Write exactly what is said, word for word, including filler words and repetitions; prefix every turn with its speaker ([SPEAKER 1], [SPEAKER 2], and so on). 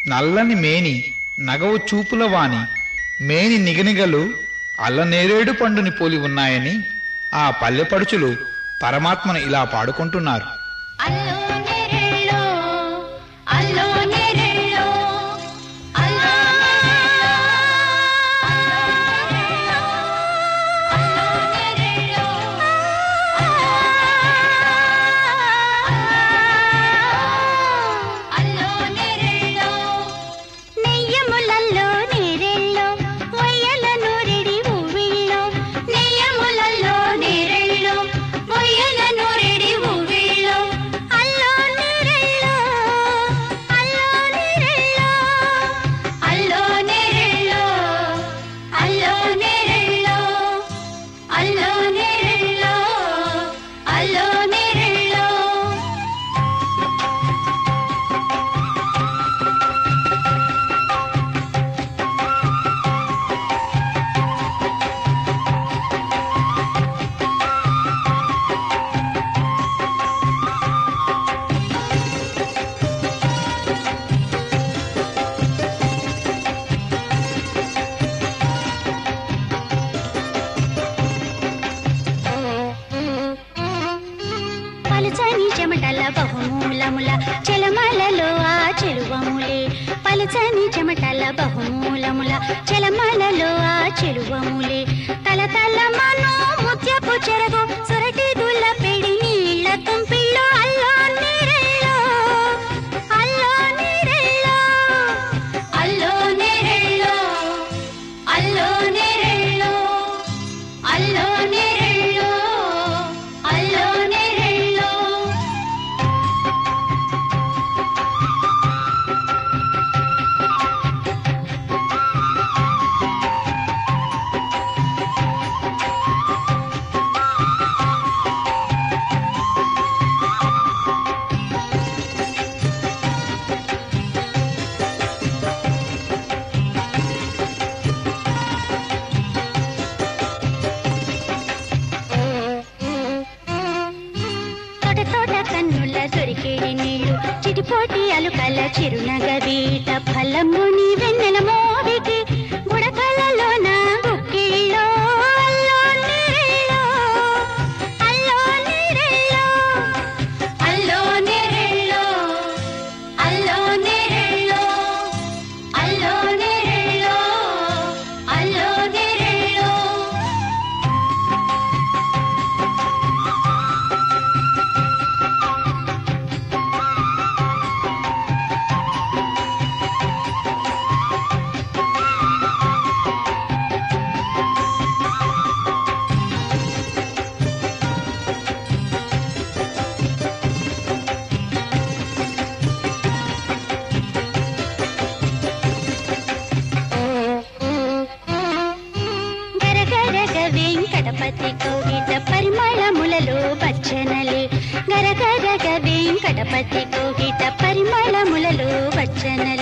[SPEAKER 1] నల్లని మేని నగవు చూపుల వాని మేని నిగనిగలు అల్లనేరేడు పండుని పోలి ఉన్నాయని ఆ పల్లెపడుచులు పరమాత్మను ఇలా పాడుకుంటున్నారు.
[SPEAKER 2] పలుచని చెమటల బహుమూలముల చెలమలలో ఆ చెరువములే పలుచని చెమటల బహుమూలముల చెలమలలో ఆ చెరువములే తల తల మనో ముత్యపు చెరగు సొరటి దుల్ల పెడి నీళ్ళ తుంపిల్లో అల్లో నీరెల్లో అల్లో నీరెల్లో అల్లో నీరెల్లో అల్లో నీరెల్లో అల్లో నీరెల్లో అల్లో నీరెల్లో కన్నుల దొరికేడి నీళ్లు చిటిపోటి అలుకల చిరునగవీట ఫలముని వెన్నెల మోవికి బుడకలలో నా గుక్కిళ్ళో అల్లో నీరెళ్ళో అల్లో నీరెళ్ళో అల్లో నీరెళ్ళో అల్లో నీరెళ్ళో అల్లో నీరెళ్ళో అల్లో నీరెళ్ళో వెంకటపతి కోగిట పరిమళములలో వచ్చనలే గరగరగ వెంకటపతి కోగిట పరిమళములలో వచ్చనలే